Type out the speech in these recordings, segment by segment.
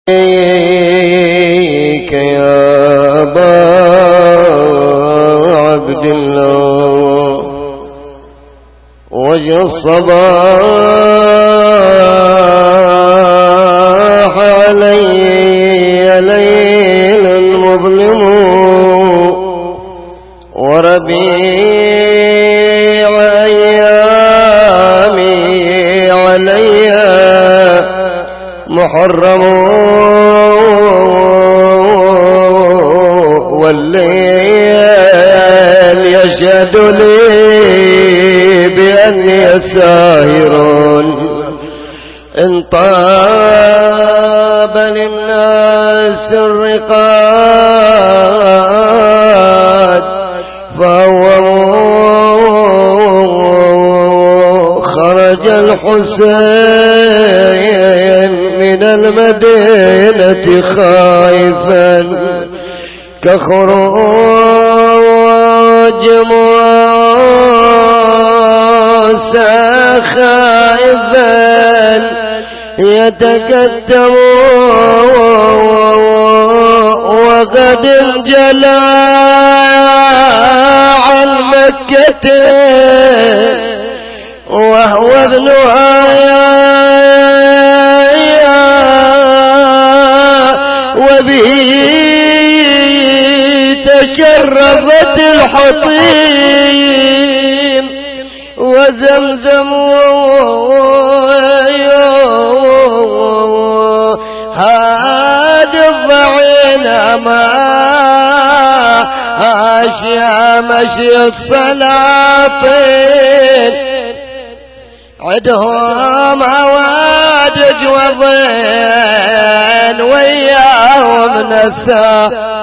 عليك يا أبا عبد الله وجه الصباح علي ليل مظلم وربيع أيامي علي محرم والليل يشهد لي بأني ساهر إن طاب للناس الرقاد فهو خرج الحسين من المدينة خائفا كخروج موسى خائفا يتقدم وقد انجلى عن مكة وهو ابنها وبه تشرفت الحطيم وزمزم هاد الضعين ما أشياء مشي السلاطين عدهم أوادج وضين وياهم نسى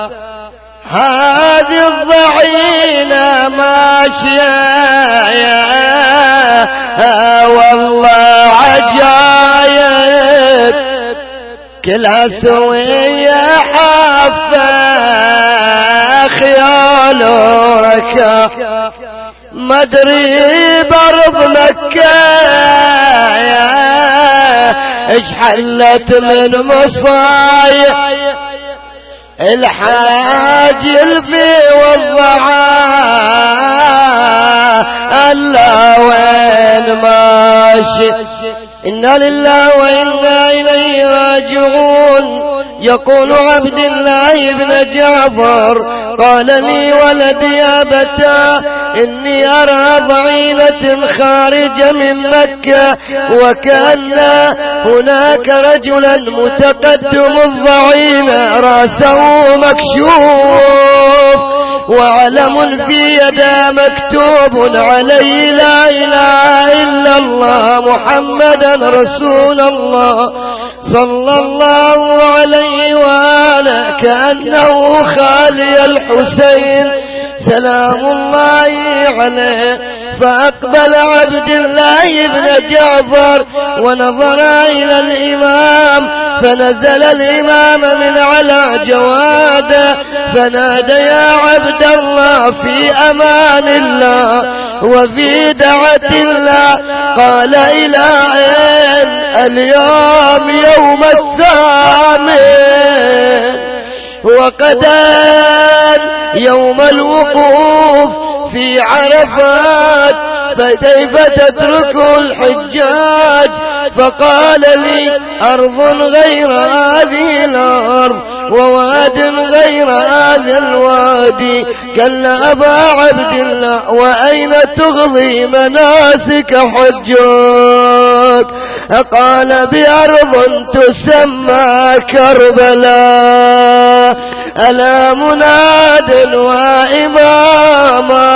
هذه الضعينة ماشية والله عجايب كلها سوية حافة خيال وركا مدري برض مكة ايش حلت من مصايب الحاج الفي والضعاء الله وين ماشي إنا لله وإنا إليه راجعون يقول عبد الله بن جعفر قال لي ولدي أبتا إني أرى ضعينة خارجة من مكة وكأن هناك رجلا متقدم الضعينة رأسه مكشوف وعلم في يده مكتوب عليه لا إله إلا الله محمدا رسول الله صلى الله عليه وآله كأنه خالي الحسين سلام الله عليه فأقبل عبد الله بن جعفر ونظر إلى الإمام فنزل الإمام من على جواده فنادى يا عبد الله في أمان الله وفي دعوة الله قال إلى أين اليوم يوم الثامن وقدان يوم الوقوف في عرفات فكيف تترك الحجاج فقال لي أرض غير هذه الأرض وواد غير هذا الوادي كلا أبا عبد الله وأين تغضي مناسك حجك قال بأرض تسمى كربلاء ألا مناد وإماما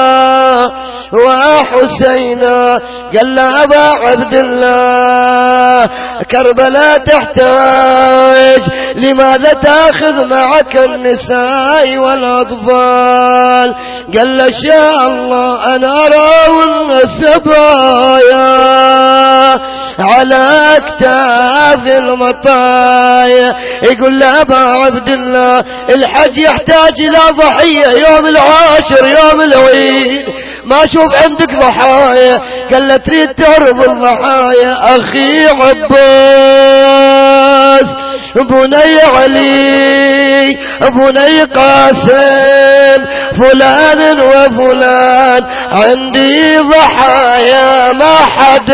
وحسينا قال أبا عبد الله كربلاء تحتاج لماذا تأخذ معك النساء والأطفال قال شاء الله أنا أراون السبايا على أكتاف المطايا يقول له أبا عبد الله الحج يحتاج إلى ضحية يوم العاشر يوم العيد ما شوف عندك ضحايا قال له تريد تعرف الضحايا أخي عباس بني علي بني قاسم فلان وفلان عندي ضحايا ما حد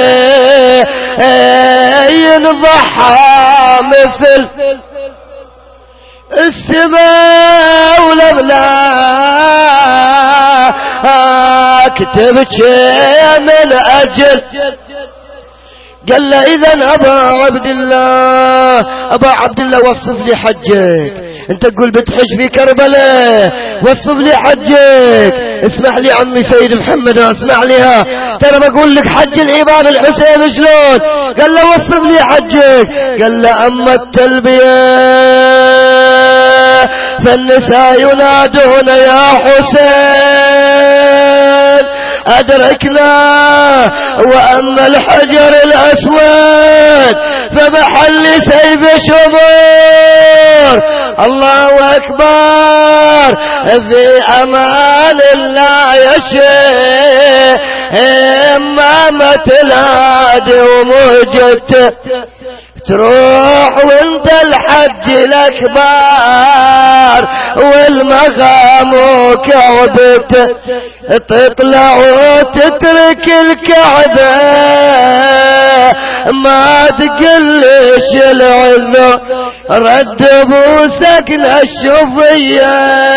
ينضحى مثل السماء والأملاك تبكي من أجل. قال له إذن أبا عبد الله وصف لي حجك. انت تقول بتحج في كربلاء، وصف لي حجك. اسمح لي عمي سيد محمد اسمع لي ترى بقول لك حج الإمام الحسين شلون. قال له وصف لي حجك. قال له أما التلبية فالنساء ينادون يا حسين أدركنا، وأما الحجر الأسود فمحل سيف شمر. الله أكبر في أمان الله يشيء إمامة الهادي وموجته تروح وانت الحج الأكبر والمغام وكعبته تطلع وتترك الكعبة ما تقلش العذر. رد بوسكن الشوفية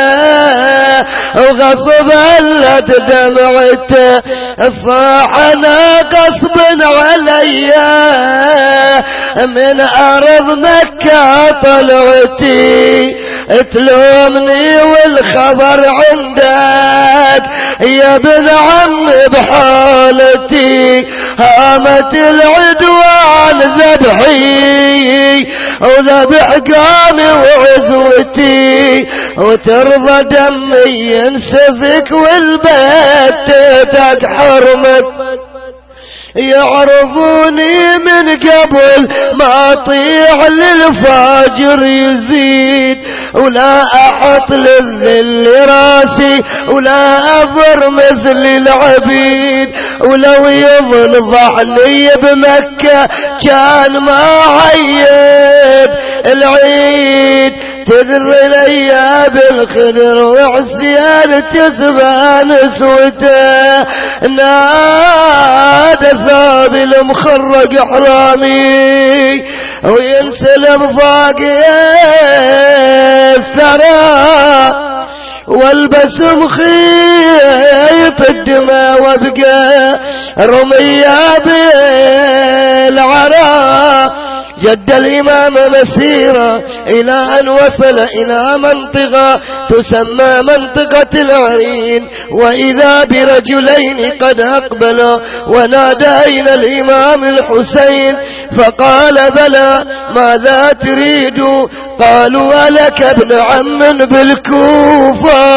وغصب هلت دمعته صاح انا غصب عليا من أرض مكة طلعتي تلومني والخبر عندك يا ابن عم بحالتي. هامت العدوان ذبحي وذبح قامي وعزوتي وترضى دمي ينسفك والبيت تتك حرمت. يعرفوني من قبل ما اطيع للفاجر يزيد ولا احط للذل راسي ولا اضر مثل العبيد. ولو يظل ضعني بمكة كان ما عيد العيد تذر لي بالخدر وعصيان تسبان سوته. نادى ثابي المخرق حرامي وينسلم فاقي الثرى والبس مخيط الدماء وابقى رمية بالعراء. جد الإمام مسيرة إلى أن وصل إلى منطقة تسمى منطقة العرين، وإذا برجلين قد أقبلا ونادى أين الإمام الحسين؟ فقال بلى ماذا تريد؟ قالوا ألك ابن عم بالكوفة؟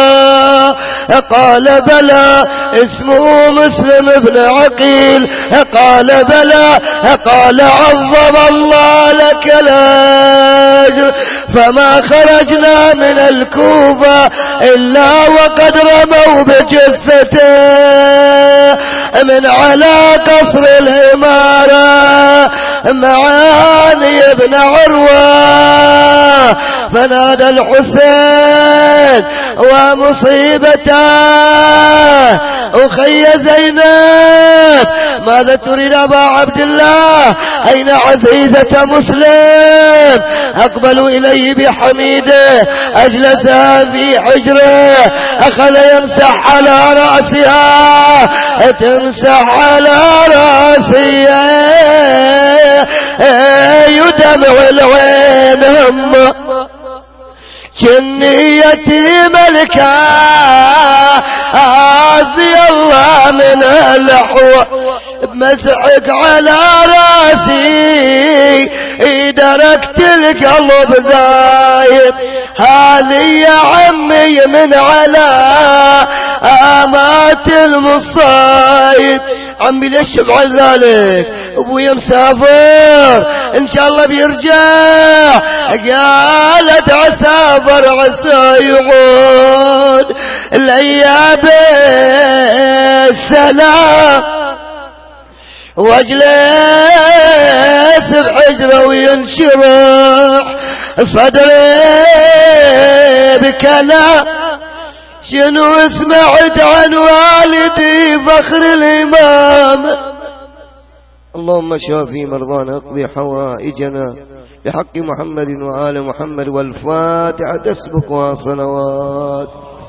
قال بلى اسمه مسلم بن عقيل. قال بلى. قال عظم الله لك الأجر. فما خرجنا من الكوفة إلا وقد رموا بجثته من على قصر الإمارة معاني بن عروة. فنادى الحسين ومصيبته أخي زينب ماذا تريد أبا عبد الله؟ أين عزيزة مسلم؟ أقبلوا إليه بحميده أجلسها في حجره أخذ يمسح على رأسها تمسح على رأسها يدمع العين هم جنيتي ملكا عافي الله من الحوى بمسحك على راسي دركت القلب ذايب. هذه يا عمي من على آمات المصايب. عمي ليش بعد ذلك؟ ابويا مسافر ان شاء الله بيرجع. قالت عسافر عسى يعود الايام السلام واجلس بحجره وينشرح صدري بكلام شنو سمعت عن والدي فخر الإمام. اللهم شافي مرضانا اقضي حوائجنا بحق محمد وآل محمد والفاتحة تسبقها صلوات.